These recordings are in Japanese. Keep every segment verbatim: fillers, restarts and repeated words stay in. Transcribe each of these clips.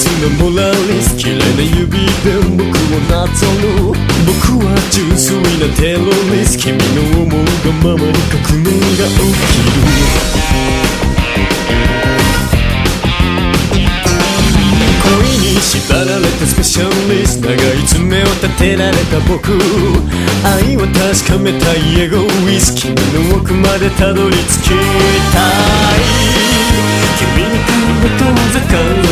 のモラリス嫌いな指で僕をなぞる僕は純粋なテロリス君の思うがままに革命が起きる恋に縛られたスペシャリスト長い爪を立てられた僕愛を確かめたいエゴイス君の奥までたどり着きたい君に顔が遠ざかる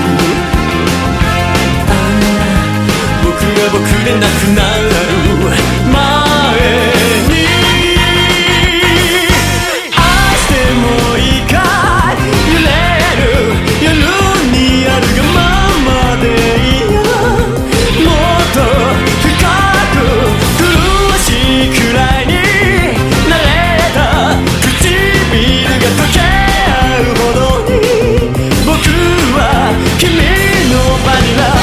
ああ僕が僕でなくなる前に愛してもいいか揺れる夜にあるがままでいいよもっと深く苦しいくらいになれた唇が溶け合うほどに僕は君のバニラ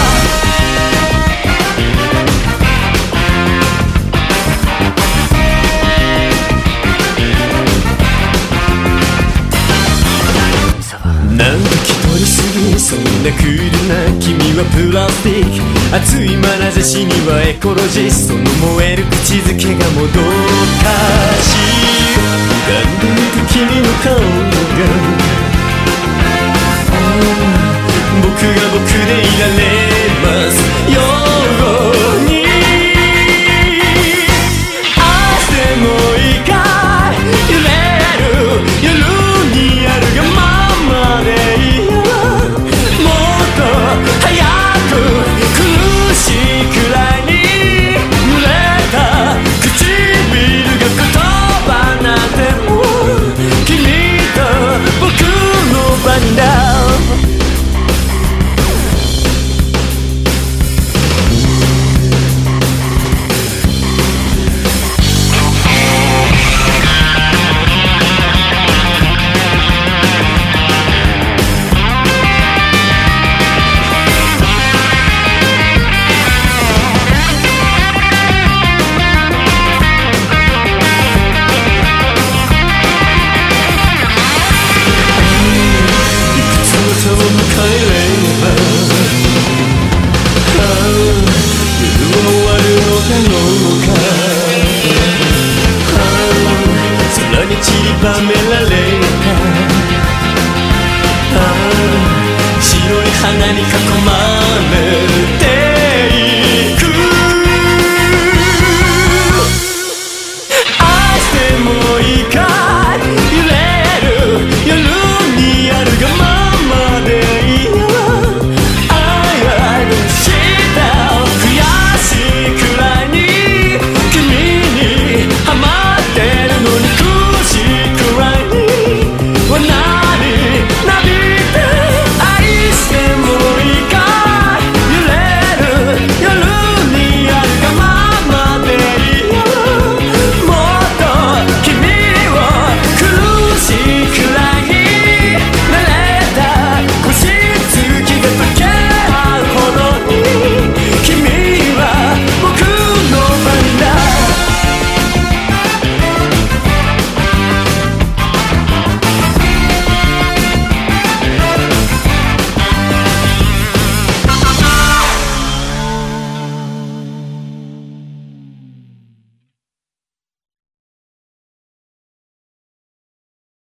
なんか気取りすぎそんなクールな君はプラスティック熱い眼差しにはエコロジストの燃える口づけがもどかしい浮かんでいく君の顔が僕が僕でいられる